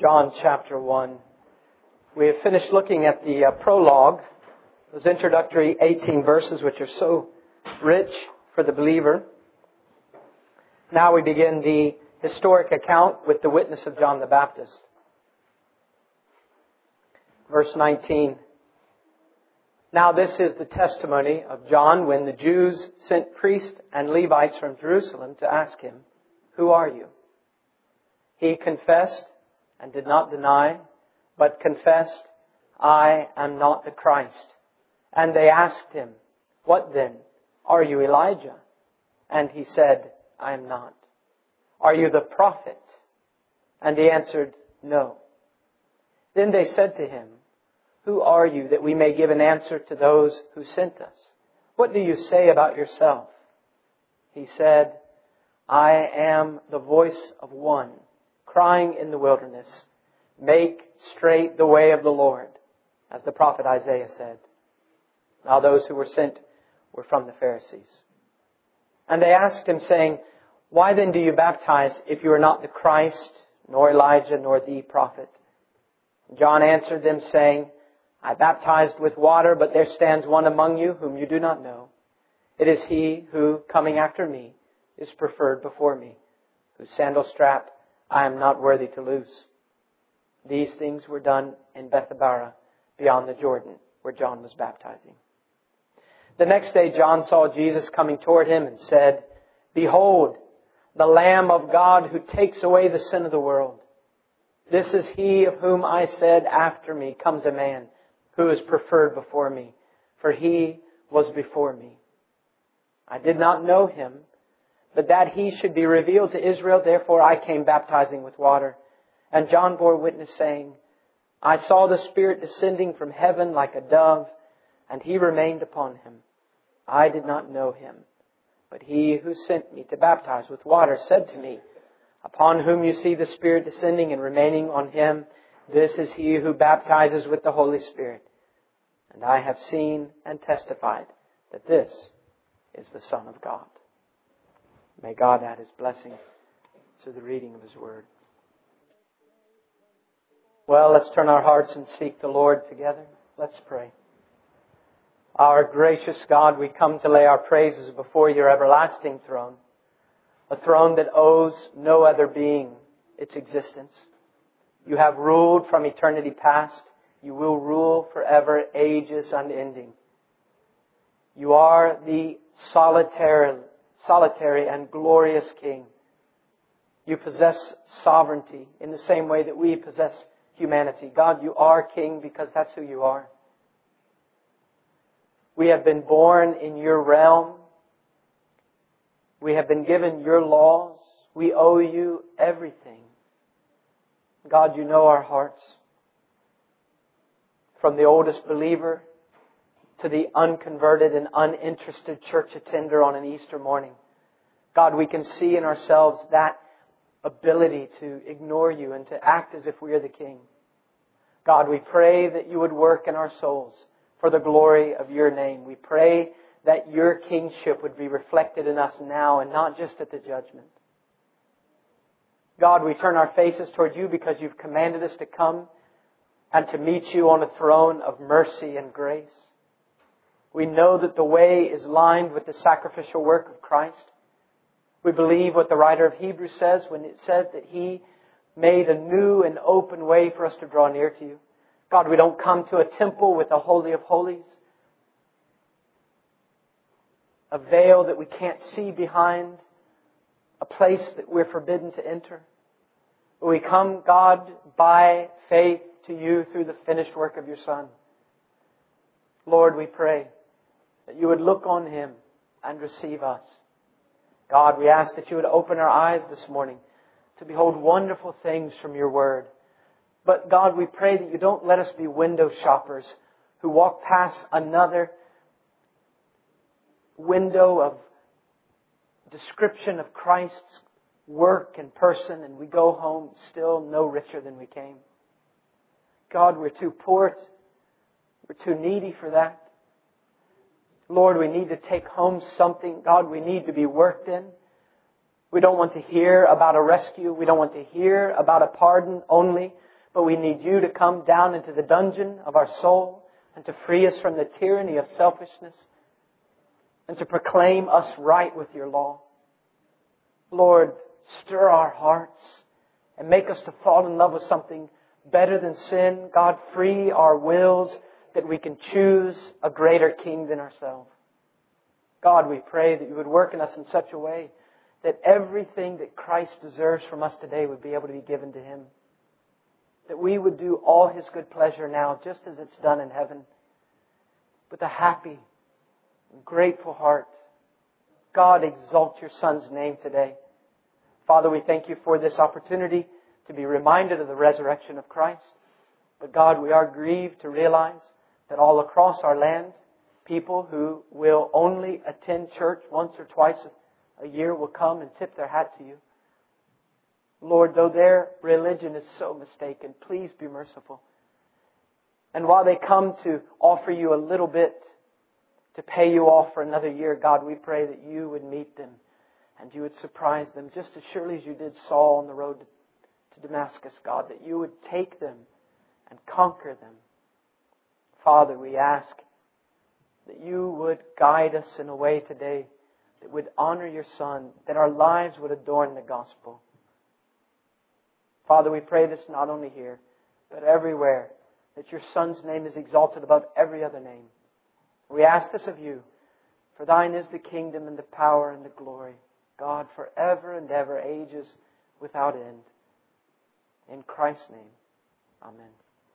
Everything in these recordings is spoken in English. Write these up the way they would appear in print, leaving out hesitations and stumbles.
John chapter 1. We have finished looking at the prologue, those introductory 18 verses which are so rich for the believer. Now we begin the historic account with the witness of John the Baptist. Verse 19. Now this is the testimony of John when the Jews sent priests and Levites from Jerusalem to ask him, "Who are you?" He confessed and did not deny, but confessed, "I am not the Christ." And they asked him, "What then? Are you Elijah?" And he said, "I am not." "Are you the prophet?" And he answered, "No." Then they said to him, "Who are you, that we may give an answer to those who sent us? What do you say about yourself?" He said, "I am the voice of one crying in the wilderness, 'Make straight the way of the Lord,' as the prophet Isaiah said." Now those who were sent were from the Pharisees. And they asked him, saying, "Why then do you baptize if you are not the Christ, nor Elijah, nor the prophet?" John answered them, saying, "I baptized with water, but there stands one among you whom you do not know. It is he who, coming after me, is preferred before me, whose sandal strap I am not worthy to loose." These things were done in Bethabara, beyond the Jordan, where John was baptizing. The next day John saw Jesus coming toward him and said, "Behold, the Lamb of God who takes away the sin of the world. This is he of whom I said, 'After me comes a man who is preferred before me, for he was before me.' I did not know him, but that he should be revealed to Israel, therefore I came baptizing with water. And John bore witness, saying, 'I saw the Spirit descending from heaven like a dove, and he remained upon him. I did not know him, but he who sent me to baptize with water said to me, upon whom you see the Spirit descending and remaining on him, this is he who baptizes with the Holy Spirit. And I have seen and testified that this is the Son of God.'" May God add His blessing to the reading of His Word. Well, let's turn our hearts and seek the Lord together. Let's pray. Our gracious God, we come to lay our praises before Your everlasting throne, a throne that owes no other being its existence. You have ruled from eternity past. You will rule forever, ages unending. You are the solitary and glorious King. You possess sovereignty in the same way that we possess humanity. God, You are King because that's who You are. We have been born in Your realm. We have been given Your laws. We owe You everything. God, You know our hearts. From the oldest believer to the unconverted and uninterested church attender on an Easter morning. God, we can see in ourselves that ability to ignore You and to act as if we are the King. God, we pray that You would work in our souls for the glory of Your name. We pray that Your kingship would be reflected in us now and not just at the judgment. God, we turn our faces toward You because You've commanded us to come and to meet You on a throne of mercy and grace. We know that the way is lined with the sacrificial work of Christ. We believe what the writer of Hebrews says when it says that He made a new and open way for us to draw near to You. God, we don't come to a temple with a holy of holies, a veil that we can't see behind, a place that we're forbidden to enter. But we come, God, by faith to You through the finished work of Your Son. Lord, we pray that You would look on Him and receive us. God, we ask that You would open our eyes this morning to behold wonderful things from Your Word. But God, we pray that You don't let us be window shoppers who walk past another window of description of Christ's work and person, and we go home still no richer than we came. God, we're too poor. We're too needy for that. Lord, we need to take home something. God, we need to be worked in. We don't want to hear about a rescue. We don't want to hear about a pardon only. But we need You to come down into the dungeon of our soul and to free us from the tyranny of selfishness and to proclaim us right with Your law. Lord, stir our hearts and make us to fall in love with something better than sin. God, free our wills that we can choose a greater King than ourselves. God, we pray that You would work in us in such a way that everything that Christ deserves from us today would be able to be given to Him. That we would do all His good pleasure now, just as it's done in heaven, with a happy and grateful heart. God, exalt Your Son's name today. Father, we thank You for this opportunity to be reminded of the resurrection of Christ. But God, we are grieved to realize that all across our land, people who will only attend church once or twice a year will come and tip their hat to You. Lord, though their religion is so mistaken, please be merciful. And while they come to offer You a little bit to pay You off for another year, God, we pray that You would meet them and You would surprise them, just as surely as You did Saul on the road to Damascus, God, that You would take them and conquer them. Father, we ask that You would guide us in a way today that would honor Your Son, that our lives would adorn the gospel. Father, we pray this not only here, but everywhere, that Your Son's name is exalted above every other name. We ask this of You, for Thine is the kingdom and the power and the glory, God, forever and ever, ages without end. In Christ's name, amen.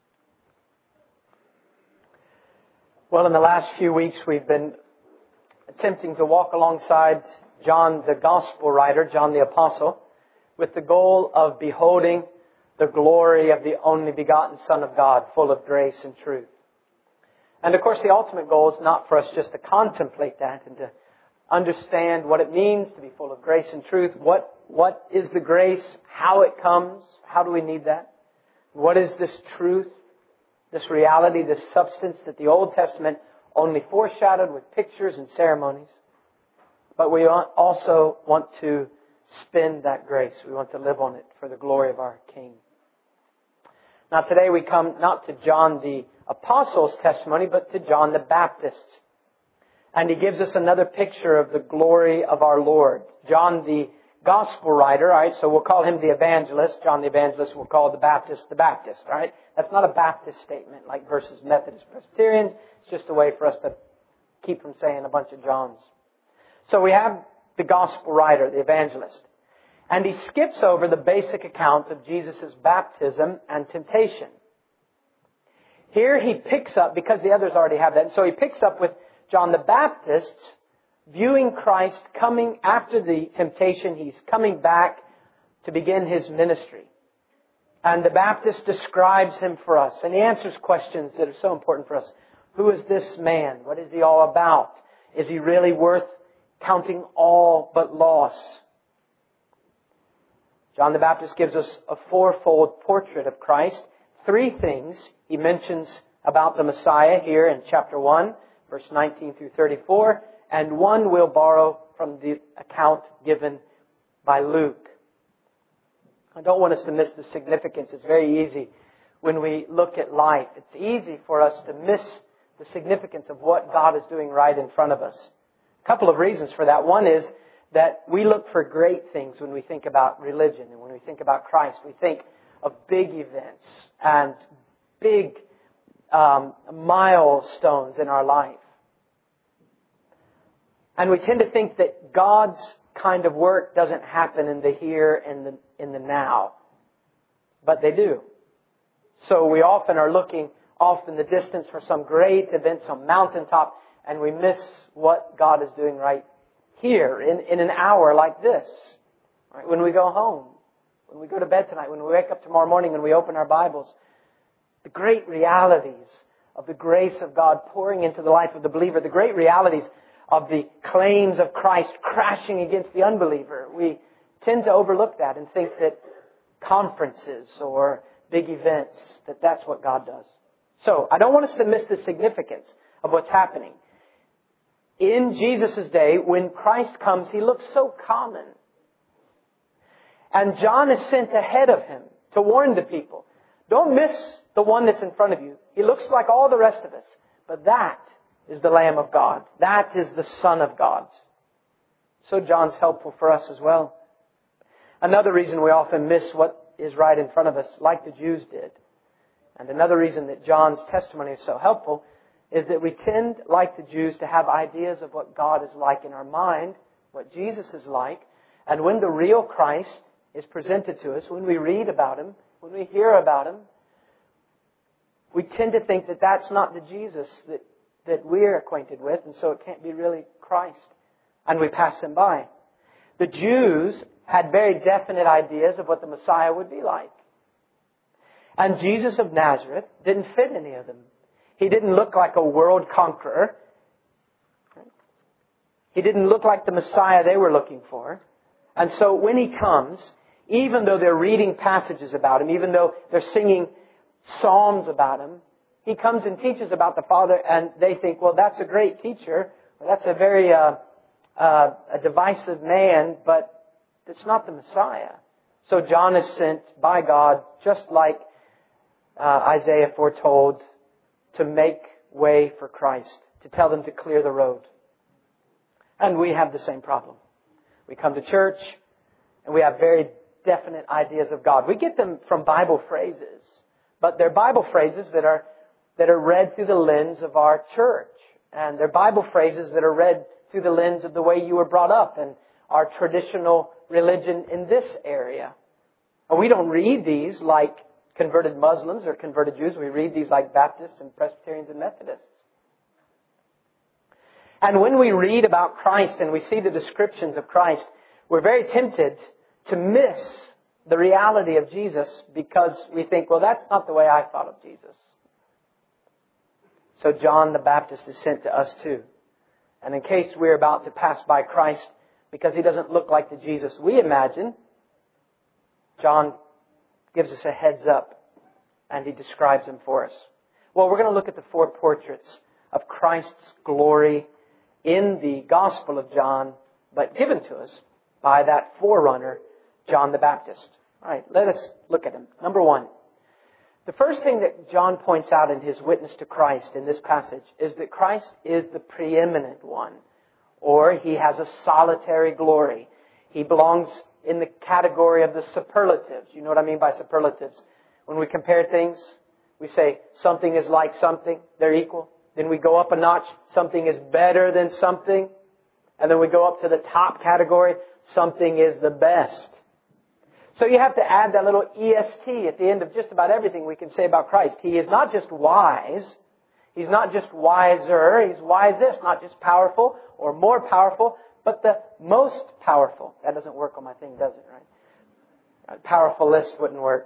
Well, in the last few weeks, we've been attempting to walk alongside John, the Gospel writer, John the Apostle, with the goal of beholding the glory of the only begotten Son of God, full of grace and truth. And of course, the ultimate goal is not for us just to contemplate that and to understand what it means to be full of grace and truth. What is the grace? How it comes? How do we need that? What is this truth, this reality, this substance that the Old Testament only foreshadowed with pictures and ceremonies? But we also want to spend that grace. We want to live on it for the glory of our King. Now today we come not to John the Apostle's testimony, but to John the Baptist. And he gives us another picture of the glory of our Lord. John the Gospel writer, all right, so we'll call him the evangelist. John the Evangelist, we'll call the Baptist, all right? That's not a Baptist statement like versus Methodist Presbyterians. It's just a way for us to keep from saying a bunch of Johns. So we have the Gospel writer, the evangelist. And he skips over the basic account of Jesus' baptism and temptation. Here he picks up, because the others already have that, and so he picks up with John the Baptist viewing Christ coming after the temptation. He's coming back to begin His ministry. And the Baptist describes Him for us. And he answers questions that are so important for us. Who is this man? What is He all about? Is He really worth counting all but loss? John the Baptist gives us a fourfold portrait of Christ. Three things he mentions about the Messiah here in chapter 1, verse 19 through 34. And one we'll borrow from the account given by Luke. I don't want us to miss the significance. It's very easy when we look at life. It's easy for us to miss the significance of what God is doing right in front of us. A couple of reasons for that. One is that we look for great things when we think about religion and when we think about Christ. We think of big events and big milestones in our life. And we tend to think that God's kind of work doesn't happen in the here and in the now. But they do. So we often are looking off in the distance for some great event, some mountaintop, and we miss what God is doing right here in an hour like this. Right? When we go home, when we go to bed tonight, when we wake up tomorrow morning and we open our Bibles, the great realities of the grace of God pouring into the life of the believer, the great realities of the claims of Christ crashing against the unbeliever. We tend to overlook that and think that conferences or big events, that's what God does. So, I don't want us to miss the significance of what's happening. In Jesus' day, when Christ comes, He looks so common. And John is sent ahead of Him to warn the people. Don't miss the one that's in front of you. He looks like all the rest of us. But that is the Lamb of God. That is the Son of God. So John's helpful for us as well. Another reason we often miss what is right in front of us, like the Jews did. And another reason that John's testimony is so helpful is that we tend, like the Jews, to have ideas of what God is like in our mind, what Jesus is like. And when the real Christ is presented to us, when we read about Him, when we hear about Him, we tend to think that that's not the Jesus that we're acquainted with, and so it can't be really Christ. And we pass Him by. The Jews had very definite ideas of what the Messiah would be like. And Jesus of Nazareth didn't fit any of them. He didn't look like a world conqueror. He didn't look like the Messiah they were looking for. And so when He comes, even though they're reading passages about Him, even though they're singing psalms about Him, He comes and teaches about the Father, and they think, well, that's a great teacher. That's a very a divisive man, but it's not the Messiah. So John is sent by God, just like Isaiah foretold, to make way for Christ, to tell them to clear the road. And we have the same problem. We come to church, and we have very definite ideas of God. We get them from Bible phrases, but they're Bible phrases that are read through the lens of our church. And they're Bible phrases that are read through the lens of the way you were brought up and our traditional religion in this area. And we don't read these like converted Muslims or converted Jews. We read these like Baptists and Presbyterians and Methodists. And when we read about Christ and we see the descriptions of Christ, we're very tempted to miss the reality of Jesus because we think, well, that's not the way I thought of Jesus. So John the Baptist is sent to us too. And in case we're about to pass by Christ because He doesn't look like the Jesus we imagine, John gives us a heads up and he describes Him for us. Well, we're going to look at the 4 portraits of Christ's glory in the Gospel of John, but given to us by that forerunner, John the Baptist. All right, let us look at him. Number 1. The first thing that John points out in his witness to Christ in this passage is that Christ is the preeminent one, or He has a solitary glory. He belongs in the category of the superlatives. You know what I mean by superlatives? When we compare things, we say something is like something, they're equal. Then we go up a notch, something is better than something. And then we go up to the top category, something is the best. So you have to add that little EST at the end of just about everything we can say about Christ. He is not just wise. He's not just wiser. He's wisest, not just powerful or more powerful, but the most powerful. That doesn't work on my thing, does it, right? Powerful list wouldn't work.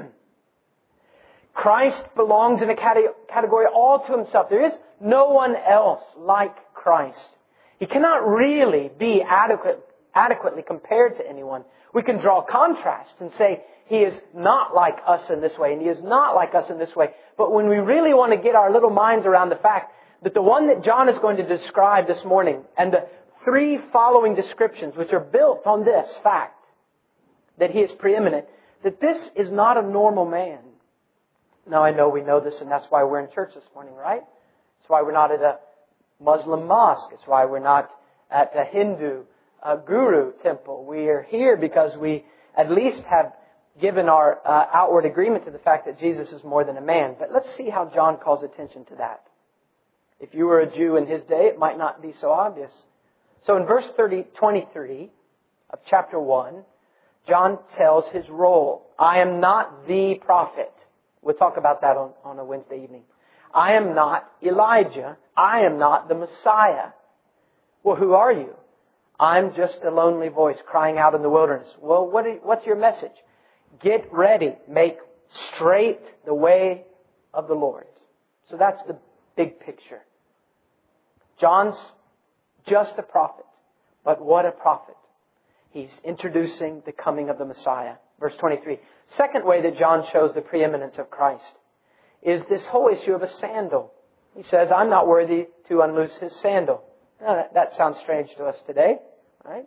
Christ belongs in a category all to Himself. There is no one else like Christ. He cannot really be adequately compared to anyone. We can draw contrast and say, He is not like us in this way, and He is not like us in this way. But when we really want to get our little minds around the fact that the one that John is going to describe this morning, and the 3 following descriptions, which are built on this fact, that He is preeminent, that this is not a normal man. Now I know we know this, and that's why we're in church this morning, right? That's why we're not at a Muslim mosque. It's why we're not at a Hindu guru temple. We are here because we at least have given our outward agreement to the fact that Jesus is more than a man. But let's see how John calls attention to that. If you were a Jew in his day, it might not be so obvious. So in verse 23 of chapter 1, John tells his role. I am not the prophet. We'll talk about that on a Wednesday evening. I am not Elijah. I am not the Messiah. Well, who are you? I'm just a lonely voice crying out in the wilderness. Well, what's your message? Get ready. Make straight the way of the Lord. So that's the big picture. John's just a prophet. But what a prophet. He's introducing the coming of the Messiah. Verse 23. Second way that John shows the preeminence of Christ is this whole issue of a sandal. He says, I'm not worthy to unloose His sandal. Now, that sounds strange to us today, right?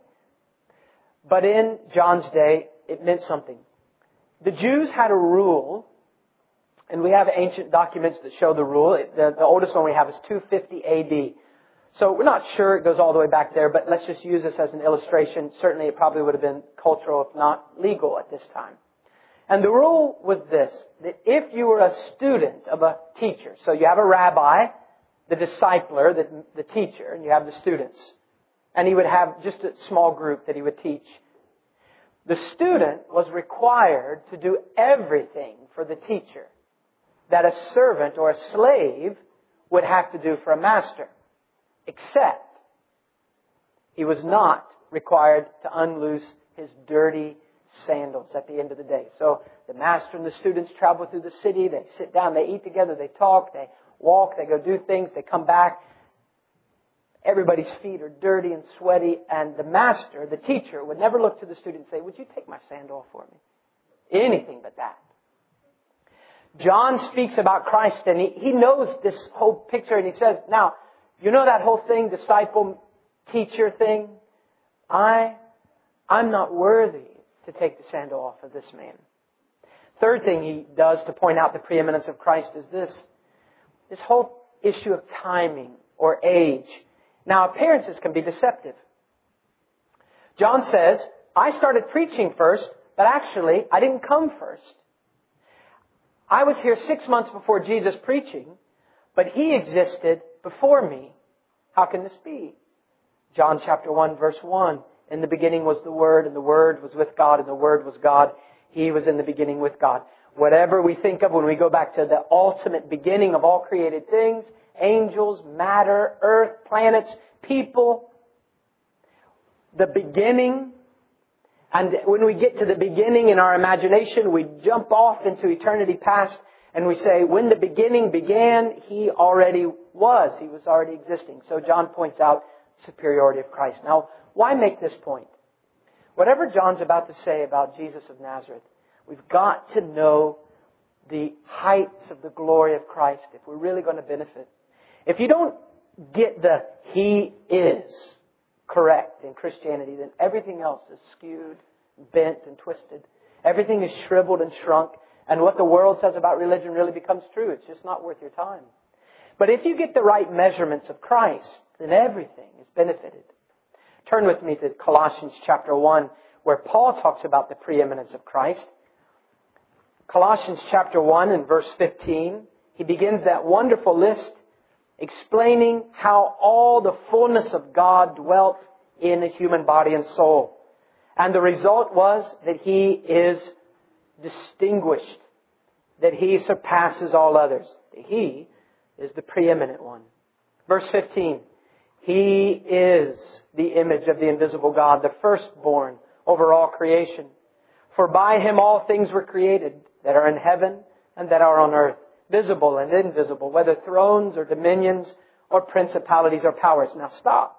But in John's day, it meant something. The Jews had a rule And we have ancient documents that show the rule. The oldest one we have is 250 AD. So we're not sure it goes all the way back there, but let's just use this as an illustration. Certainly it probably would have been cultural, if not legal at this time. And the rule was this, that if you were a student of a teacher, so you have a rabbi, the discipler, the teacher, and you have the students, and he would have just a small group that he would teach. The student was required to do everything for the teacher that a servant or a slave would have to do for a master, except he was not required to unloose his dirty sandals at the end of the day. So the master and the students travel through the city, they sit down, they eat together, they talk, they walk, they go do things, they come back. Everybody's feet are dirty and sweaty, and the master, the teacher, would never look to the student and say, "Would you take my sandal off for me?" Anything but that. John speaks about Christ, and he knows this whole picture, and he says, now, you know that whole thing, disciple-teacher thing? I'm not worthy to take the sandal off of this man. Third thing he does to point out the preeminence of Christ is this whole issue of timing or age. Now, appearances can be deceptive. John says, I started preaching first, but actually, I didn't come first. I was here 6 months before Jesus preaching, but He existed before me. How can this be? John chapter 1, verse 1. In the beginning was the Word, and the Word was with God, and the Word was God. He was in the beginning with God. Whatever we think of when we go back to the ultimate beginning of all created things, angels, matter, earth, planets, people, the beginning. And when we get to the beginning in our imagination, we jump off into eternity past and we say, when the beginning began, He already was. He was already existing. So John points out the superiority of Christ. Now, why make this point? Whatever John's about to say about Jesus of Nazareth, we've got to know the heights of the glory of Christ if we're really going to benefit. If you don't get the He is correct in Christianity, then everything else is skewed, bent, and twisted. Everything is shriveled and shrunk, and what the world says about religion really becomes true. It's just not worth your time. But if you get the right measurements of Christ, then everything is benefited. Turn with me to Colossians chapter 1, where Paul talks about the preeminence of Christ. Colossians chapter 1 and verse 15, he begins that wonderful list explaining how all the fullness of God dwelt in a human body and soul. And the result was that He is distinguished, that He surpasses all others. He is the preeminent one. Verse 15, He is the image of the invisible God, the firstborn over all creation. For by Him all things were created that are in heaven and that are on earth, visible and invisible, whether thrones or dominions or principalities or powers. Now stop.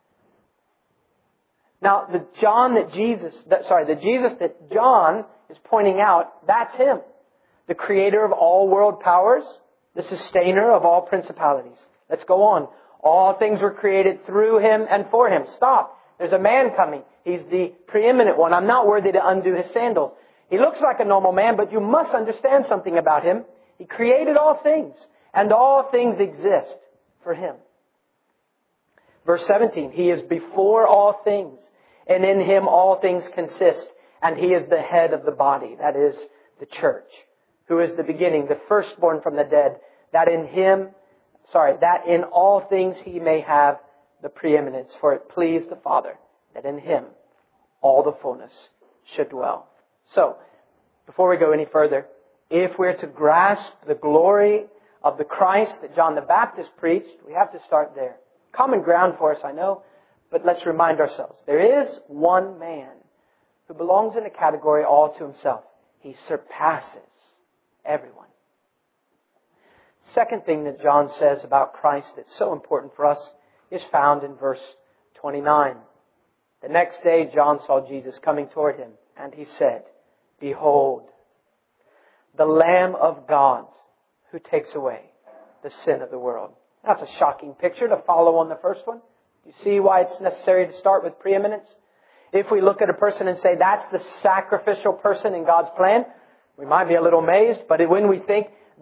Now the Jesus that John is pointing out, that's Him. The creator of all world powers, the sustainer of all principalities. Let's go on. All things were created through Him and for Him. Stop. There's a man coming. He's the preeminent one. I'm not worthy to undo His sandals. He looks like a normal man, but you must understand something about Him. He created all things, and all things exist for Him. Verse 17, He is before all things, and in Him all things consist, and He is the head of the body, that is, the church, who is the beginning, the firstborn from the dead, that in all things He may have the preeminence, for it pleased the Father, that in Him all the fullness should dwell. So, before we go any further, if we're to grasp the glory of the Christ that John the Baptist preached, we have to start there. Common ground for us, I know, but let's remind ourselves. There is one man who belongs in a category all to himself. He surpasses everyone. Second thing that John says about Christ that's so important for us is found in verse 29. The next day John saw Jesus coming toward him, and he said, Behold, the Lamb of God who takes away the sin of the world. That's a shocking picture to follow on the first one. You see why it's necessary to start with preeminence? If we look at a person and say that's the sacrificial person in God's plan, we might be a little amazed. But when we think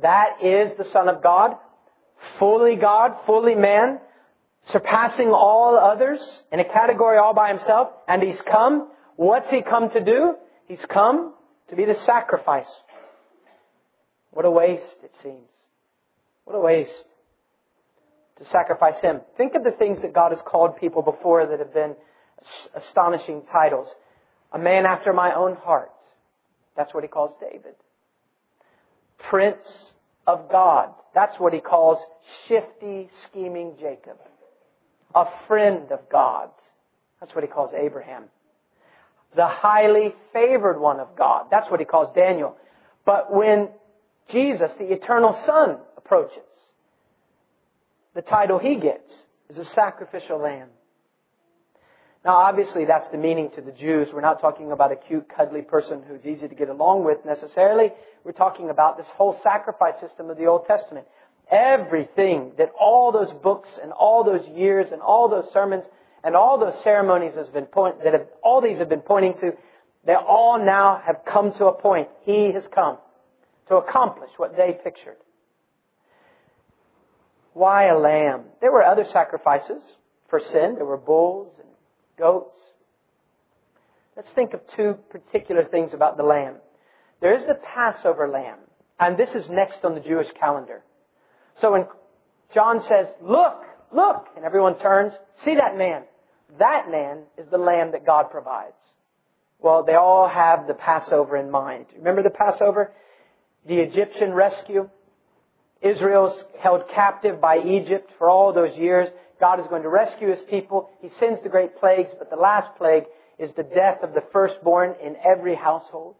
That is the Son of God, God, fully man, surpassing all others in a category all by Himself. And He's come. What's He come to do? He's come to be the sacrifice. What a waste, it seems. What a waste to sacrifice Him. Think of the things that God has called people before that have been astonishing titles. A man after my own heart. That's what He calls David. Prince of God. That's what He calls shifty, scheming Jacob. A friend of God. That's what He calls Abraham. The highly favored one of God. That's what He calls Daniel. But when Jesus, the eternal Son, approaches, the title He gets is a sacrificial lamb. Now, obviously, that's the meaning to the Jews. We're not talking about a cute, cuddly person who's easy to get along with necessarily. We're talking about this whole sacrifice system of the Old Testament. Everything that all those books and all those years and all those sermons and all those ceremonies all these have been pointing to, they all now have come to a point. He has come to accomplish what they pictured. Why a lamb? There were other sacrifices for sin. There were bulls and goats. Let's think of two particular things about the lamb. There is the Passover lamb, and this is next on the Jewish calendar. So when John says, look, and everyone turns, see that man. That man is the lamb that God provides. Well, they all have the Passover in mind. Remember the Passover? The Egyptian rescue. Israel's held captive by Egypt for all those years. God is going to rescue His people. He sends the great plagues, but the last plague is the death of the firstborn in every household.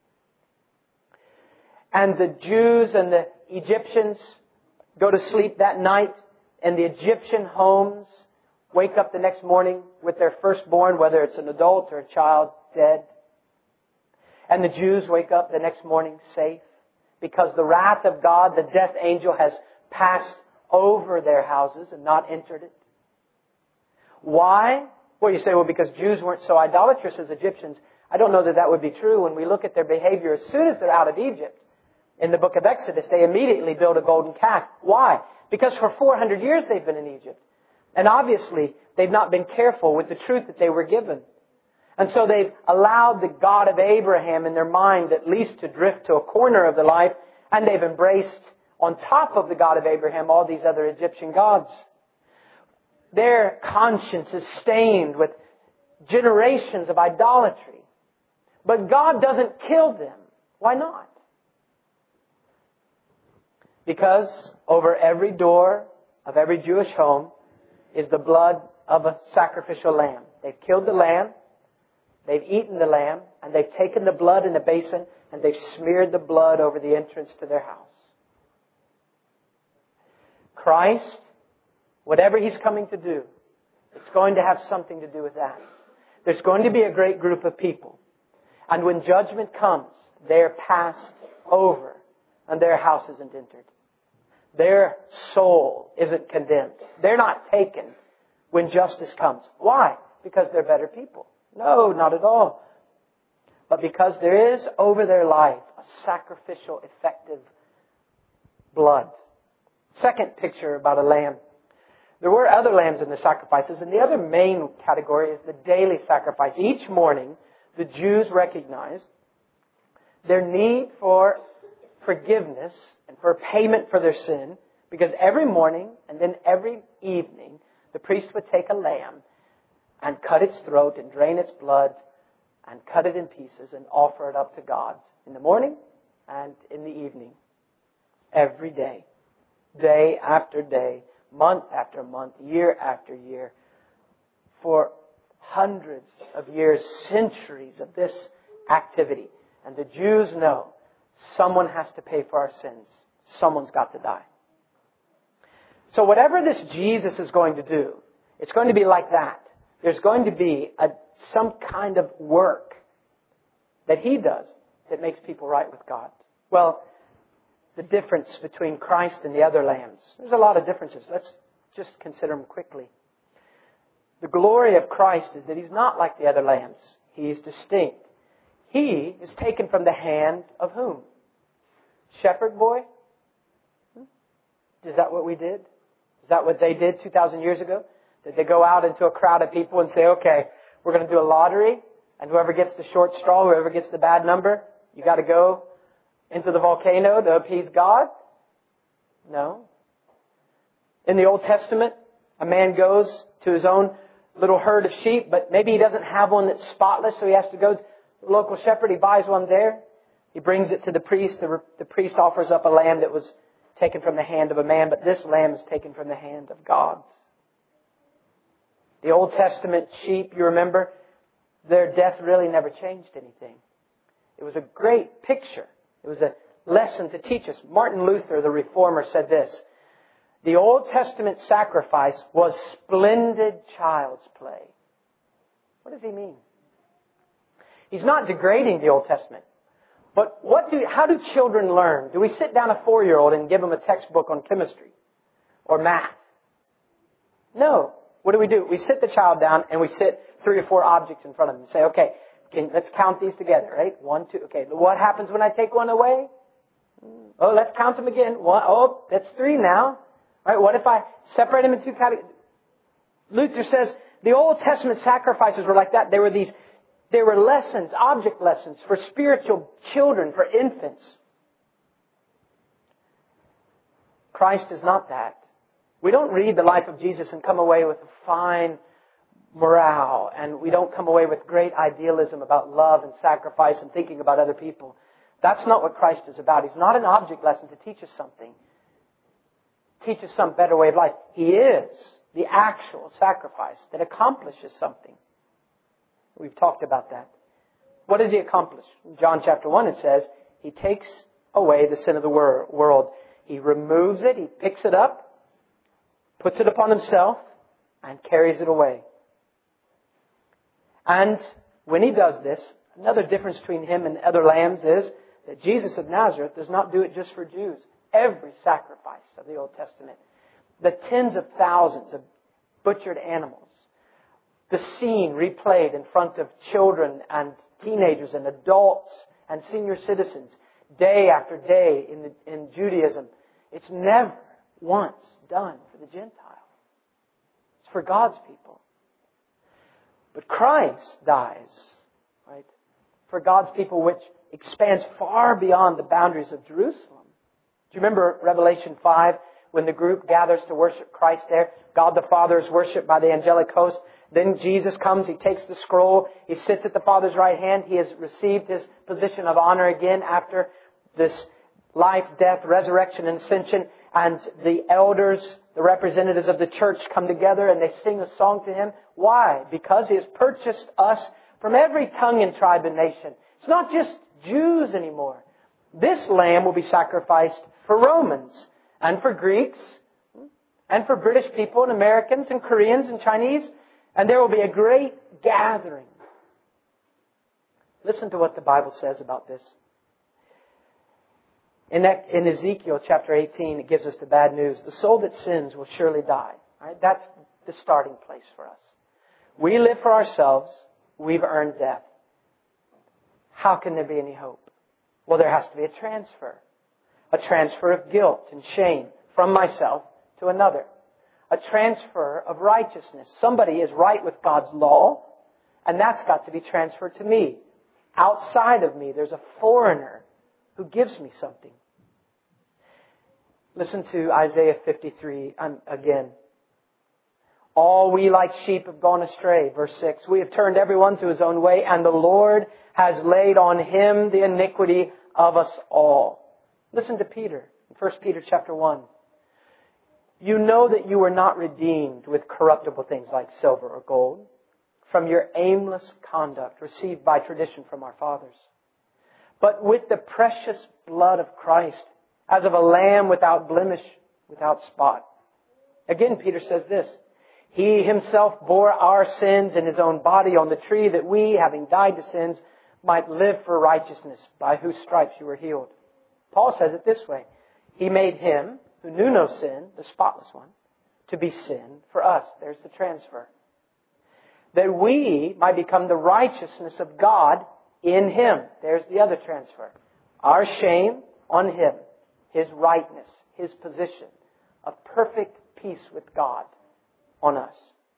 And the Jews and the Egyptians go to sleep that night, and the Egyptian homes wake up the next morning with their firstborn, whether it's an adult or a child, dead. And the Jews wake up the next morning safe, because the wrath of God, the death angel, has passed over their houses and not entered it. Why? Well, you say, well, because Jews weren't so idolatrous as Egyptians. I don't know that that would be true when we look at their behavior as soon as they're out of Egypt. In the book of Exodus, they immediately build a golden calf. Why? Because for 400 years they've been in Egypt. And obviously, they've not been careful with the truth that they were given. And so they've allowed the God of Abraham in their mind at least to drift to a corner of their life, and they've embraced, on top of the God of Abraham, all these other Egyptian gods. Their conscience is stained with generations of idolatry. But God doesn't kill them. Why not? Because over every door of every Jewish home is the blood of a sacrificial lamb. They've killed the lamb, they've eaten the lamb, and they've taken the blood in a basin and they've smeared the blood over the entrance to their house. Christ, whatever He's coming to do, it's going to have something to do with that. There's going to be a great group of people. And when judgment comes, they're passed over and their house isn't entered. Their soul isn't condemned. They're not taken when justice comes. Why? Because they're better people. No, not at all. But because there is over their life a sacrificial, effective blood. Second picture about a lamb. There were other lambs in the sacrifices, and the other main category is the daily sacrifice. Each morning, the Jews recognized their need for forgiveness and for payment for their sin, because every morning and then every evening, the priest would take a lamb and cut its throat and drain its blood and cut it in pieces and offer it up to God in the morning and in the evening. Every day. Day after day. Month after month. Year after year. For hundreds of years, centuries of this activity. And the Jews know someone has to pay for our sins. Someone's got to die. So whatever this Jesus is going to do, it's going to be like that. There's going to be some kind of work that He does that makes people right with God. Well, the difference between Christ and the other lambs. There's a lot of differences. Let's just consider them quickly. The glory of Christ is that He's not like the other lambs. He is distinct. He is taken from the hand of whom? Shepherd boy? Is that what we did? Is that what they did 2,000 years ago? Did they go out into a crowd of people and say, okay, we're going to do a lottery, and whoever gets the short straw, whoever gets the bad number, you got to go into the volcano to appease God? No. In the Old Testament, a man goes to his own little herd of sheep, but maybe he doesn't have one that's spotless, so he has to go to the local shepherd. He buys one there. He brings it to the priest. The priest offers up a lamb that was taken from the hand of a man, but this lamb is taken from the hand of God. The Old Testament sheep, you remember, their death really never changed anything. It was a great picture. It was a lesson to teach us. Martin Luther, the reformer, said this: the Old Testament sacrifice was splendid child's play. What does he mean? He's not degrading the Old Testament. But how do children learn? Do we sit down a 4-year-old and give them a textbook on chemistry or math? No. What do? We sit the child down and we sit 3 or 4 objects in front of them and say, okay, let's count these together, right? 1, 2, okay. What happens when I take one away? Oh, let's count them again. 1, oh, that's 3 now. Right? What if I separate them into 2 categories? Luther says the Old Testament sacrifices were like that. They were lessons, object lessons for spiritual children, for infants. Christ is not that. We don't read the life of Jesus and come away with a fine morale, and we don't come away with great idealism about love and sacrifice and thinking about other people. That's not what Christ is about. He's not an object lesson to teach us something. Teach us some better way of life. He is the actual sacrifice that accomplishes something. We've talked about that. What does He accomplish? In John chapter 1 it says, He takes away the sin of the world. He removes it, He picks it up, puts it upon Himself, and carries it away. And when He does this, another difference between Him and other lambs is that Jesus of Nazareth does not do it just for Jews. Every sacrifice of the Old Testament, the tens of thousands of butchered animals, the scene replayed in front of children and teenagers and adults and senior citizens day after day in Judaism, it's never once done for the Gentile. It's for God's people. But Christ dies, right, for God's people, which expands far beyond the boundaries of Jerusalem. Do you remember Revelation 5 when the group gathers to worship Christ there? God the Father is worshipped by the angelic host. Then Jesus comes, He takes the scroll, He sits at the Father's right hand. He has received His position of honor again after this life, death, resurrection, and ascension. And the elders, the representatives of the church come together and they sing a song to Him. Why? Because He has purchased us from every tongue and tribe and nation. It's not just Jews anymore. This lamb will be sacrificed for Romans and for Greeks and for British people and Americans and Koreans and Chinese. And there will be a great gathering. Listen to what the Bible says about this. In Ezekiel chapter 18, it gives us the bad news. The soul that sins will surely die. Right? That's the starting place for us. We live for ourselves. We've earned death. How can there be any hope? Well, there has to be a transfer. A transfer of guilt and shame from myself to another. A transfer of righteousness. Somebody is right with God's law, and that's got to be transferred to me. Outside of me, there's a foreigner who gives me something. Listen to Isaiah 53 again. All we like sheep have gone astray. Verse 6. We have turned everyone to his own way, and the Lord has laid on Him the iniquity of us all. Listen to Peter in 1 Peter chapter 1. You know that you were not redeemed with corruptible things like silver or gold from your aimless conduct received by tradition from our fathers, but with the precious blood of Christ, as of a lamb without blemish, without spot. Again, Peter says this, He Himself bore our sins in His own body on the tree, that we, having died to sins, might live for righteousness, by whose stripes you were healed. Paul says it this way, He made Him, who knew no sin, the spotless one, to be sin for us. There's the transfer. That we might become the righteousness of God in Him. There's the other transfer. Our shame on Him. His rightness. His position. of perfect peace with God on us.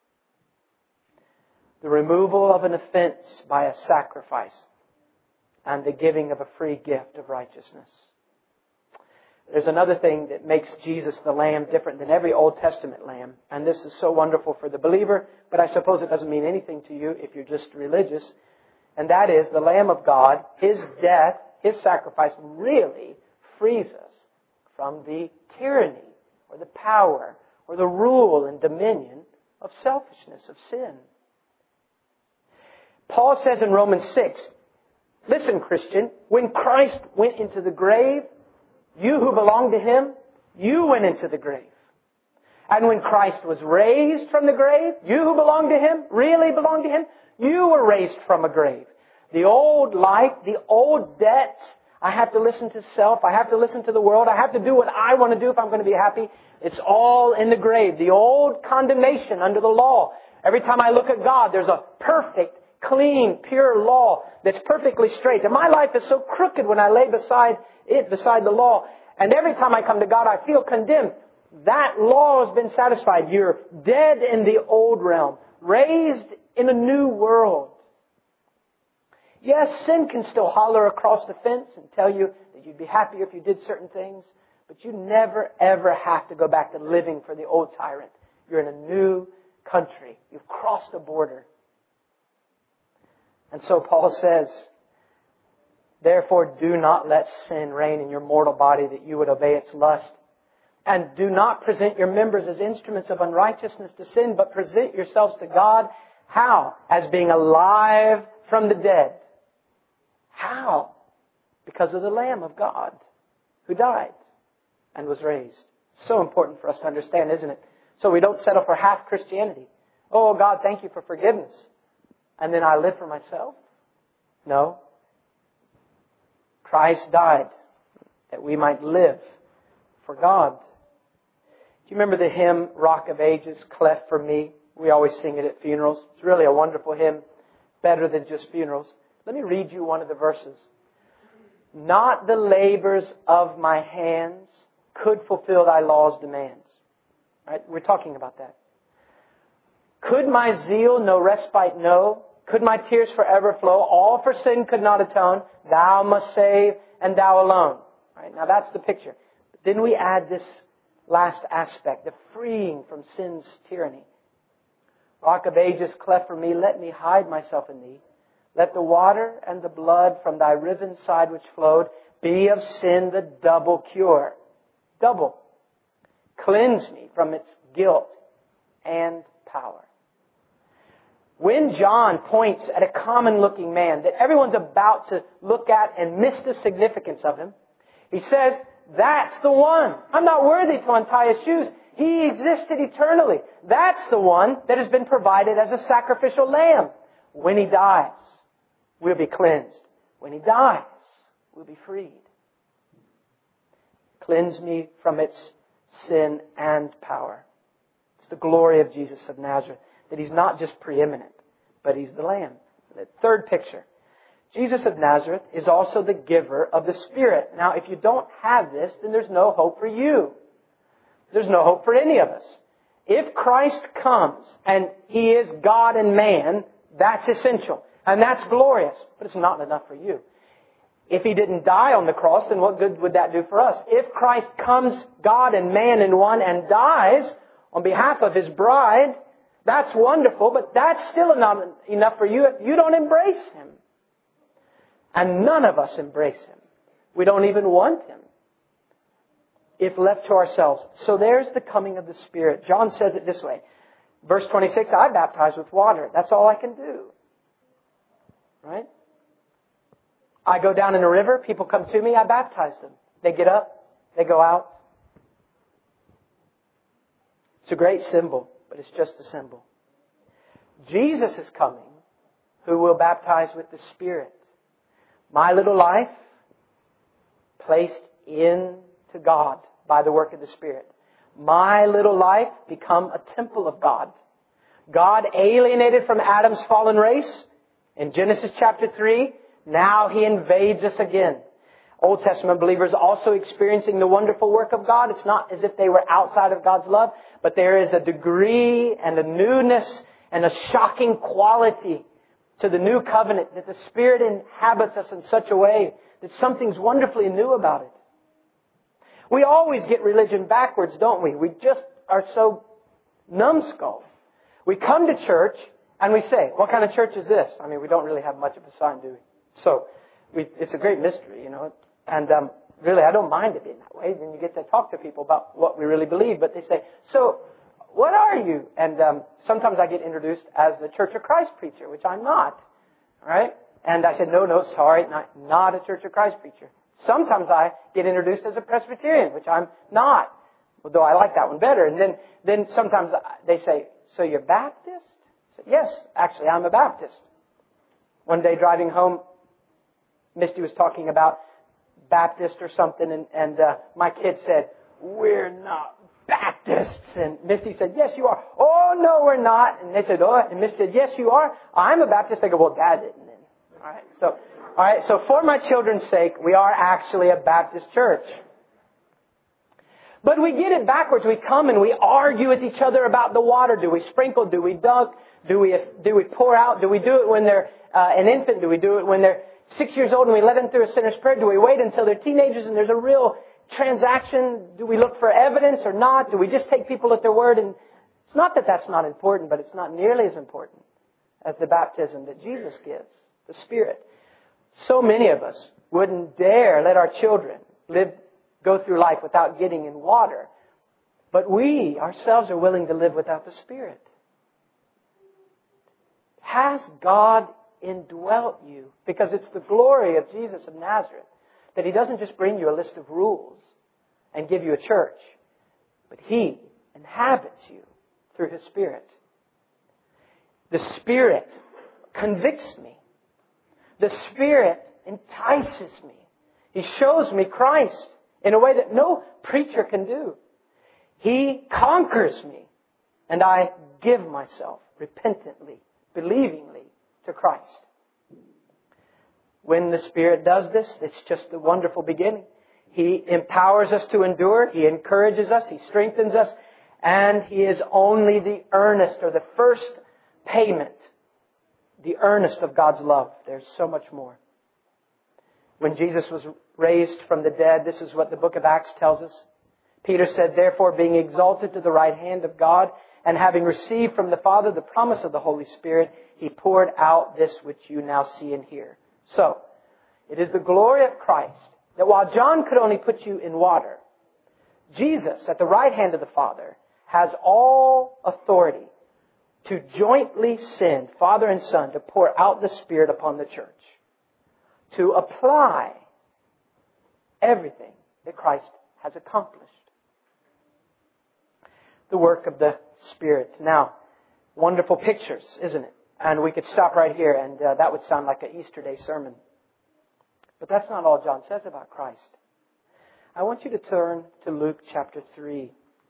The removal of an offense by a sacrifice and the giving of a free gift of righteousness. There's another thing that makes Jesus the Lamb different than every Old Testament lamb. And this is so wonderful for the believer, but I suppose it doesn't mean anything to you if you're just religious. And that is the Lamb of God, His death, His sacrifice really frees us from the tyranny or the power or the rule and dominion of selfishness, of sin. Paul says in Romans 6, listen, Christian, when Christ went into the grave, you who belong to Him, you went into the grave. And when Christ was raised from the grave, you who belong to Him, really belong to Him, you were raised from a grave. The old life, the old debts, I have to listen to self, I have to listen to the world, I have to do what I want to do if I'm going to be happy. It's all in the grave. The old condemnation under the law. Every time I look at God, there's a perfect, clean, pure law that's perfectly straight. And my life is so crooked when I lay beside the law. And every time I come to God, I feel condemned. That law has been satisfied. You're dead in the old realm, raised in a new world. Yes, sin can still holler across the fence and tell you that you'd be happier if you did certain things, but you never, ever have to go back to living for the old tyrant. You're in a new country. You've crossed the border. And so Paul says, therefore do not let sin reign in your mortal body that you would obey its lust. And do not present your members as instruments of unrighteousness to sin, but present yourselves to God. How? As being alive from the dead. How? Because of the Lamb of God who died and was raised. So important for us to understand, isn't it? So we don't settle for half Christianity. Oh, God, thank you for forgiveness. And then I live for myself? No. Christ died that we might live for God. Do you remember the hymn, Rock of Ages, Cleft for Me? We always sing it at funerals. It's really a wonderful hymn, better than just funerals. Let me read you one of the verses. Not the labors of my hands could fulfill thy law's demands. Right? We're talking about that. Could my zeal no respite know? Could my tears forever flow? All for sin could not atone. Thou must save, and thou alone. Right? Now that's the picture. But then we add this last aspect, the freeing from sin's tyranny. Rock of Ages, cleft for me, let me hide myself in Thee. Let the water and the blood from Thy riven side which flowed be of sin the double cure. Double. Cleanse me from its guilt and power. When John points at a common-looking man that everyone's about to look at and miss the significance of him, he says, that's the one. I'm not worthy to untie his shoes. He existed eternally. That's the one that has been provided as a sacrificial lamb. When He dies, we'll be cleansed. When He dies, we'll be freed. Cleanse me from its sin and power. It's the glory of Jesus of Nazareth, that He's not just preeminent, but He's the Lamb. The third picture. Jesus of Nazareth is also the giver of the Spirit. Now, if you don't have this, then there's no hope for you. There's no hope for any of us. If Christ comes and He is God and man, that's essential. And that's glorious. But it's not enough for you. If He didn't die on the cross, then what good would that do for us? If Christ comes, God and man in one, and dies on behalf of His bride, that's wonderful, but that's still not enough for you if you don't embrace Him. And none of us embrace Him. We don't even want Him if left to ourselves. So there's the coming of the Spirit. John says it this way. Verse 26, I baptize with water. That's all I can do. Right? I go down in a river, people come to me, I baptize them. They get up, they go out. It's a great symbol, but it's just a symbol. Jesus is coming, who will baptize with the Spirit. My little life, placed into God by the work of the Spirit. My little life, become a temple of God. God alienated from Adam's fallen race in Genesis chapter 3. Now He invades us again. Old Testament believers also experiencing the wonderful work of God. It's not as if they were outside of God's love, but there is a degree and a newness and a shocking quality to the new covenant that the Spirit inhabits us in such a way that something's wonderfully new about it. We always get religion backwards, don't we? We just are so numbskull. We come to church and we say, what kind of church is this? I mean, we don't really have much of a sign, do we? So, it's a great mystery, And really, I don't mind it being that way. Then you get to talk to people about what we really believe. But they say, so, what are you? And sometimes I get introduced as a Church of Christ preacher, which I'm not. All right? And I said, no, sorry, not a Church of Christ preacher. Sometimes I get introduced as a Presbyterian, which I'm not. Although I like that one better. And then sometimes they say, so you're Baptist? I said, yes, actually, I'm a Baptist. One day driving home, Misty was talking about Baptist or something, and my kid said, we're not Baptists. And Misty said, yes, you are. Oh, no, we're not. And they said, oh, and Misty said, yes, you are. I'm a Baptist. They go, well, Dad didn't then. All right, so for my children's sake, we are actually a Baptist church. But we get it backwards. We come and we argue with each other about the water. Do we sprinkle? Do we dunk? Do we pour out? Do we do it when they're an infant? Do we do it when they're 6 years old and we let them through a sinner's prayer? Do we wait until they're teenagers and there's a real transaction? Do we look for evidence or not? Do we just take people at their word? And it's not that that's not important, but it's not nearly as important as the baptism that Jesus gives, the Spirit. So many of us wouldn't dare let our children go through life without getting in water. But we ourselves are willing to live without the Spirit. Has God indwelt you? Because it's the glory of Jesus of Nazareth that He doesn't just bring you a list of rules and give you a church, but He inhabits you through His Spirit. The Spirit convicts me. The Spirit entices me. He shows me Christ in a way that no preacher can do. He conquers me, and I give myself repentantly, believingly to Christ. When the Spirit does this, it's just a wonderful beginning. He empowers us to endure. He encourages us. He strengthens us. And He is only the earnest or the first payment, the earnest of God's love. There's so much more. When Jesus was raised from the dead, this is what the book of Acts tells us. Peter said, therefore, being exalted to the right hand of God, and having received from the Father the promise of the Holy Spirit, He poured out this which you now see and hear. So, it is the glory of Christ that while John could only put you in water, Jesus, at the right hand of the Father, has all authority to jointly send Father and Son to pour out the Spirit upon the church, to apply everything that Christ has accomplished. The work of the Spirit. Now, wonderful pictures, isn't it? And we could stop right here, and that would sound like an Easter Day sermon. But that's not all John says about Christ. I want you to turn to Luke chapter 3.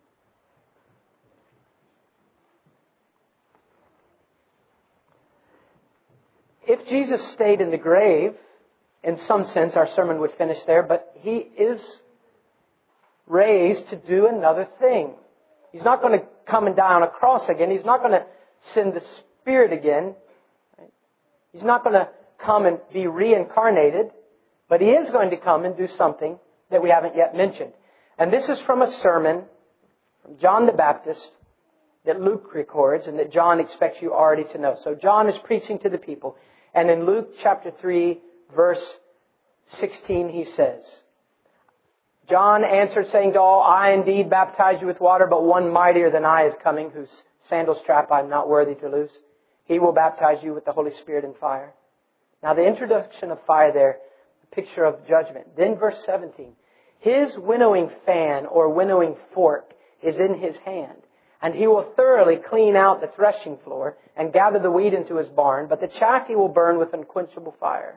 If Jesus stayed in the grave, in some sense our sermon would finish there, but He is raised to do another thing. He's not going to come and die on a cross again. He's not going to send the Spirit again. He's not going to come and be reincarnated, but He is going to come and do something that we haven't yet mentioned. And this is from a sermon from John the Baptist that Luke records and that John expects you already to know. So John is preaching to the people. And in Luke chapter 3, verse 16, he says, John answered, saying to all, I indeed baptize you with water, but one mightier than I is coming, whose sandal strap I'm not worthy to loose. He will baptize you with the Holy Spirit and fire. Now the introduction of fire there, a picture of judgment. Then verse 17, His winnowing fan or winnowing fork is in His hand, and He will thoroughly clean out the threshing floor and gather the wheat into His barn, but the chaff He will burn with unquenchable fire.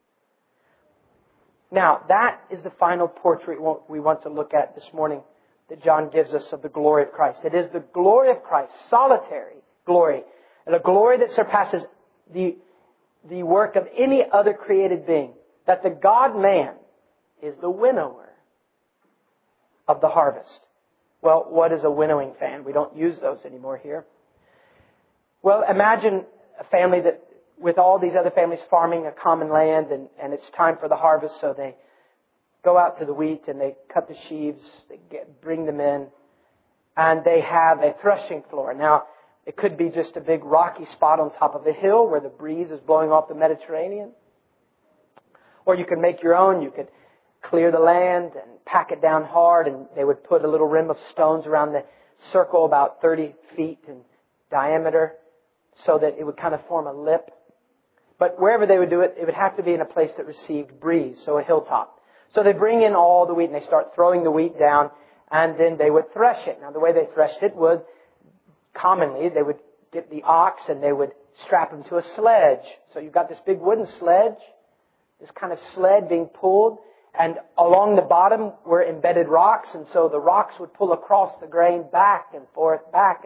Now, that is the final portrait we want to look at this morning that John gives us of the glory of Christ. It is the glory of Christ, solitary glory, and a glory that surpasses the work of any other created being. That the God-man is the winnower of the harvest. Well, what is a winnowing fan? We don't use those anymore here. Well, imagine a family that, with all these other families farming a common land, and it's time for the harvest, so they go out to the wheat and they cut the sheaves, bring them in, and they have a threshing floor. Now, it could be just a big rocky spot on top of a hill where the breeze is blowing off the Mediterranean. Or you could make your own. You could clear the land and pack it down hard, and they would put a little rim of stones around the circle about 30 feet in diameter so that it would kind of form a lip. But wherever they would do it, it would have to be in a place that received breeze, so a hilltop. So they bring in all the wheat and they start throwing the wheat down, and then they would thresh it. Now the way they threshed it would, commonly, they would get the ox and they would strap him to a sledge. So you've got this big wooden sledge, this kind of sled being pulled, and along the bottom were embedded rocks, and so the rocks would pull across the grain back and forth,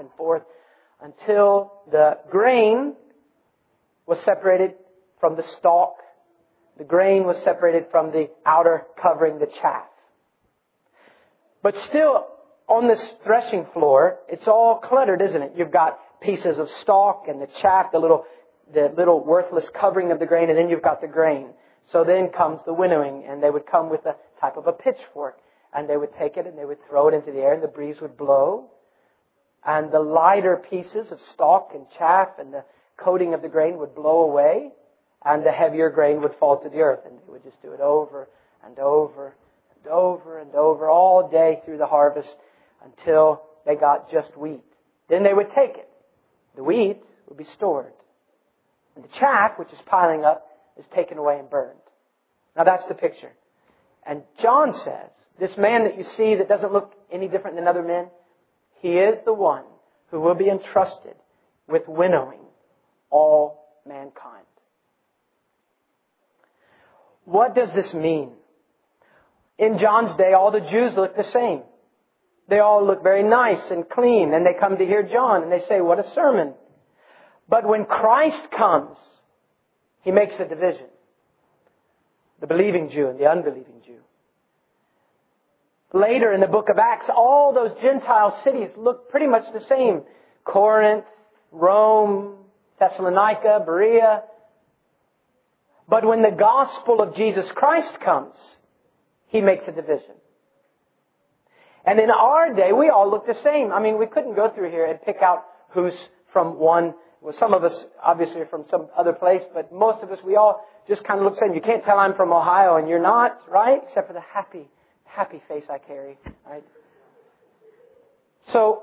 until the grain was separated from the stalk. The grain was separated from the outer covering, the chaff. But still, on this threshing floor, it's all cluttered, isn't it? You've got pieces of stalk and the chaff, the little worthless covering of the grain, and then you've got the grain. So then comes the winnowing, and they would come with a type of a pitchfork, and they would take it and they would throw it into the air, and the breeze would blow, and the lighter pieces of stalk and chaff and the coating of the grain would blow away, and the heavier grain would fall to the earth, and they would just do it over and over and over and over all day through the harvest until they got just wheat. Then they would take it. The wheat would be stored, and the chaff, which is piling up, is taken away and burned. Now that's the picture. And John says, this man that you see that doesn't look any different than other men, he is the one who will be entrusted with winnowing all mankind. What does this mean? In John's day, all the Jews looked the same. They all look very nice and clean, and they come to hear John, and they say, what a sermon. But when Christ comes, He makes a division. The believing Jew and the unbelieving Jew. Later in the book of Acts, all those Gentile cities look pretty much the same. Corinth, Rome, Thessalonica, Berea. But when the gospel of Jesus Christ comes, He makes a division. And in our day, we all look the same. I mean, we couldn't go through here and pick out who's from one. Well, some of us obviously are from some other place, but most of us, we all just kind of look the same. You can't tell I'm from Ohio and you're not, right? Except for the happy face I carry, right? So,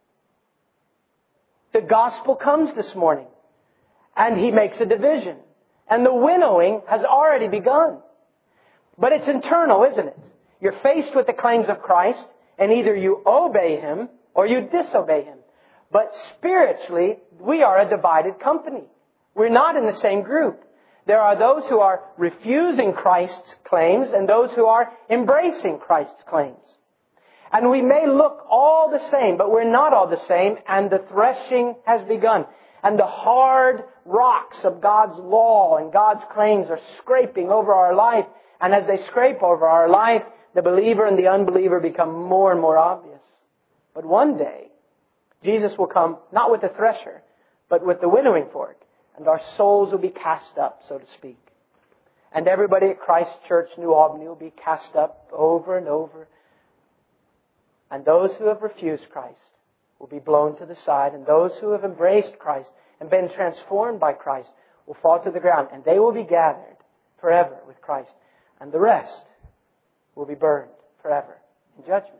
the gospel comes this morning, and He makes a division. And the winnowing has already begun. But it's internal, isn't it? You're faced with the claims of Christ, and either you obey Him or you disobey Him. But spiritually, we are a divided company. We're not in the same group. There are those who are refusing Christ's claims and those who are embracing Christ's claims. And we may look all the same, but we're not all the same, and the threshing has begun. And the hard rocks of God's law and God's claims are scraping over our life. And as they scrape over our life, the believer and the unbeliever become more and more obvious. But one day, Jesus will come not with the thresher, but with the winnowing fork. And our souls will be cast up, so to speak. And everybody at Christ Church, New Albany, will be cast up over and over. And those who have refused Christ will be blown to the side. And those who have embraced Christ and been transformed by Christ will fall to the ground. And they will be gathered forever with Christ. And the rest will be burned forever in judgment.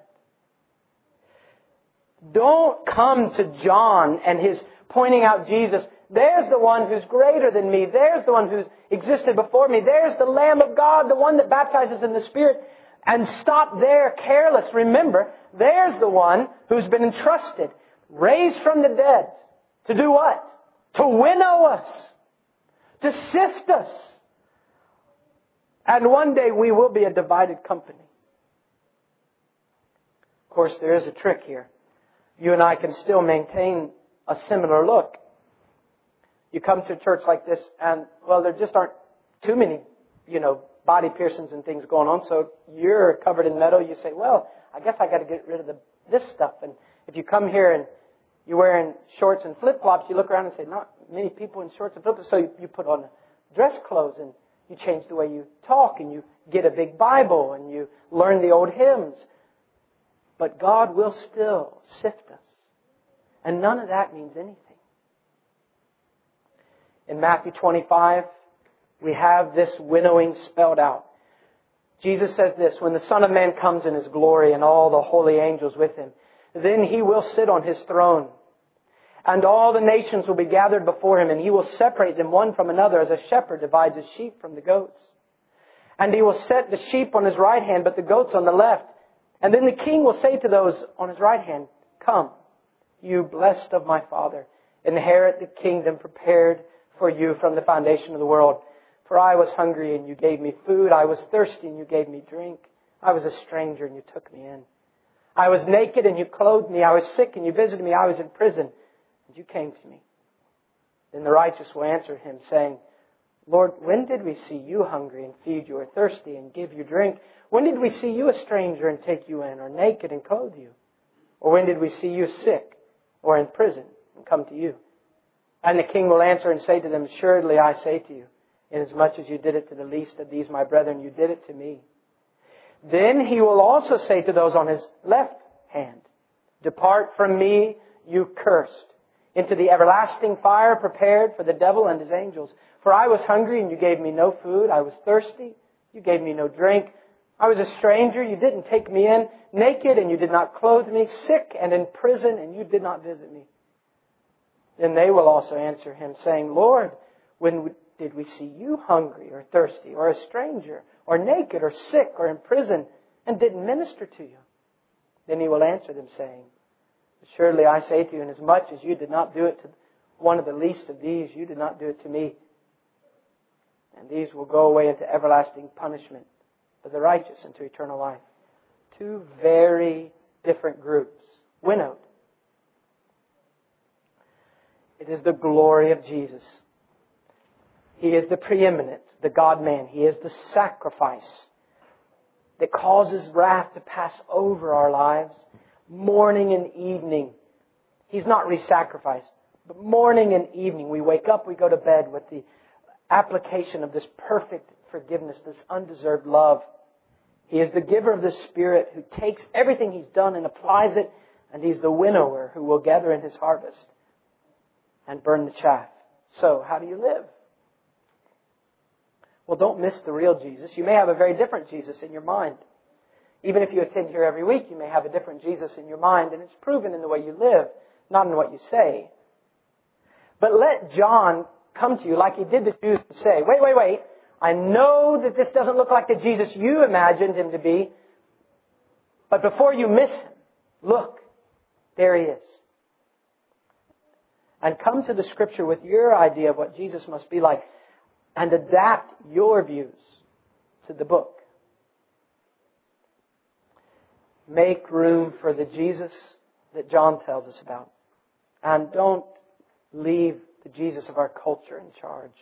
Don't come to John and his pointing out Jesus. There's the one who's greater than me. There's the one who's existed before me. There's the Lamb of God, the one that baptizes in the Spirit. And stop there careless. Remember, there's the one who's been entrusted, raised from the dead. To do what? To winnow us. To sift us. And one day we will be a divided company. Of course, there is a trick here. You and I can still maintain a similar look. You come to a church like this and, well, there just aren't too many, body piercings and things going on. So you're covered in metal. You say, well, I guess I got to get rid of this stuff. And if you come here and you're wearing shorts and flip-flops, you look around and say, not many people in shorts and flip-flops. So you put on dress clothes and you change the way you talk and you get a big Bible and you learn the old hymns. But God will still sift us. And none of that means anything. In Matthew 25, we have this winnowing spelled out. Jesus says this, when the Son of Man comes in His glory and all the holy angels with Him, then He will sit on His throne. And all the nations will be gathered before Him, and He will separate them one from another as a shepherd divides his sheep from the goats. And He will set the sheep on His right hand, but the goats on the left. And then the King will say to those on His right hand, come, you blessed of my Father, inherit the kingdom prepared for you from the foundation of the world. For I was hungry and you gave me food. I was thirsty and you gave me drink. I was a stranger and you took me in. I was naked and you clothed me. I was sick and you visited me. I was in prison and you came to me. Then the righteous will answer Him saying, Lord, when did we see you hungry and feed you, or thirsty and give you drink? When did we see you a stranger and take you in, or naked and clothe you? Or when did we see you sick or in prison and come to you? And the King will answer and say to them, assuredly I say to you, inasmuch as you did it to the least of these my brethren, you did it to me. Then He will also say to those on His left hand, depart from me, you cursed, into the everlasting fire prepared for the devil and his angels. For I was hungry and you gave me no food. I was thirsty. You gave me no drink. I was a stranger. You didn't take me in. Naked and you did not clothe me. Sick and in prison and you did not visit me. Then they will also answer Him saying, Lord, when did we see you hungry or thirsty or a stranger or naked or sick or in prison and didn't minister to you? Then He will answer them saying, assuredly I say to you, inasmuch as you did not do it to one of the least of these, you did not do it to me. And these will go away into everlasting punishment, but the righteous into eternal life. Two very different groups, winnowed. It is the glory of Jesus. He is the preeminent, the God-man. He is the sacrifice that causes wrath to pass over our lives. Morning and evening. He's not re-sacrificed. But morning and evening, we wake up, we go to bed with the application of this perfect forgiveness, this undeserved love. He is the giver of the Spirit who takes everything He's done and applies it. And He's the winnower who will gather in His harvest and burn the chaff. So, how do you live? Well, don't miss the real Jesus. You may have a very different Jesus in your mind. Even if you attend here every week, you may have a different Jesus in your mind, and it's proven in the way you live, not in what you say. But let John come to you like he did the Jews and say, wait. I know that this doesn't look like the Jesus you imagined Him to be, but before you miss Him, look, there He is. And come to the Scripture with your idea of what Jesus must be like and adapt your views to the book. Make room for the Jesus that John tells us about. And don't leave the Jesus of our culture in charge.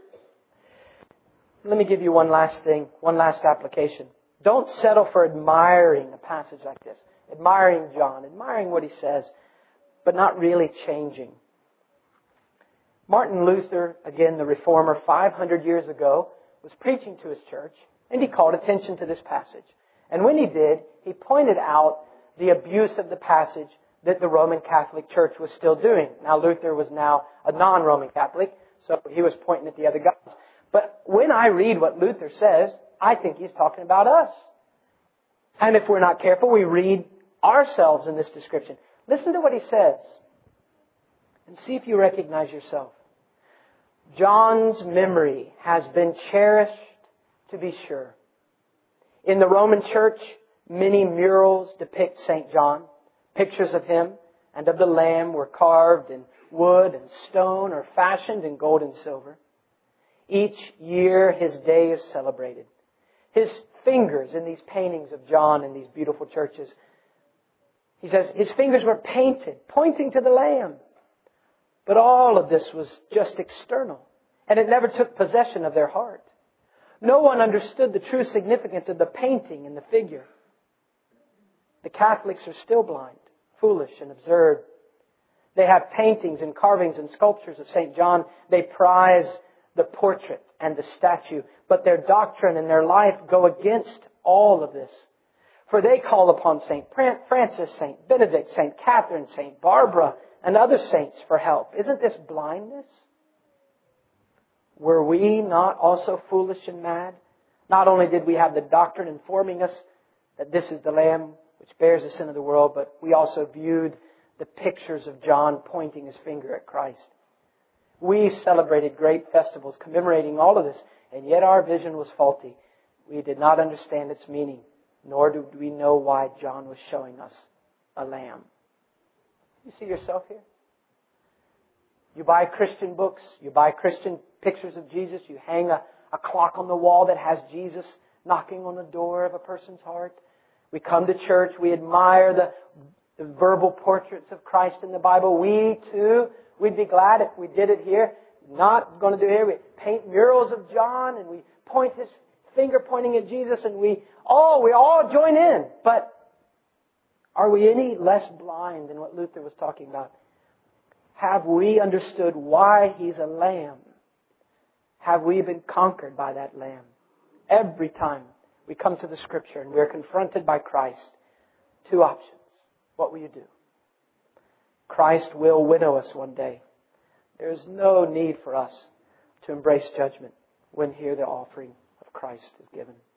Let me give you one last thing, one last application. Don't settle for admiring a passage like this. Admiring John, admiring what he says, but not really changing. Martin Luther, again the Reformer, 500 years ago, was preaching to his church, and he called attention to this passage. And when he did, he pointed out the abuse of the passage that the Roman Catholic Church was still doing. Now, Luther was now a non-Roman Catholic, so he was pointing at the other guys. But when I read what Luther says, I think he's talking about us. And if we're not careful, we read ourselves in this description. Listen to what he says and see if you recognize yourself. John's memory has been cherished, to be sure. In the Roman Church, many murals depict St. John. Pictures of him and of the Lamb were carved in wood and stone or fashioned in gold and silver. Each year his day is celebrated. His fingers in these paintings of John in these beautiful churches, he says his fingers were painted, pointing to the Lamb. But all of this was just external, and it never took possession of their heart. No one understood the true significance of the painting and the figure. The Catholics are still blind, foolish, and absurd. They have paintings and carvings and sculptures of St. John. They prize the portrait and the statue, but their doctrine and their life go against all of this. For they call upon St. Francis, St. Benedict, St. Catherine, St. Barbara, and other saints for help. Isn't this blindness? Were we not also foolish and mad? Not only did we have the doctrine informing us that this is the Lamb which bears the sin of the world, but we also viewed the pictures of John pointing his finger at Christ. We celebrated great festivals commemorating all of this, and yet our vision was faulty. We did not understand its meaning, nor do we know why John was showing us a lamb. You see yourself here? You buy Christian books, you buy Christian pictures of Jesus, you hang a clock on the wall that has Jesus knocking on the door of a person's heart. We come to church, we admire the verbal portraits of Christ in the Bible. We too, we'd be glad if we did it here. Not going to do it here. We paint murals of John and we point his finger pointing at Jesus and we all join in. But are we any less blind than what Luther was talking about? Have we understood why He's a lamb? Have we been conquered by that lamb? Every time we come to the Scripture and we're confronted by Christ, two options. What will you do? Christ will winnow us one day. There is no need for us to embrace judgment when here the offering of Christ is given.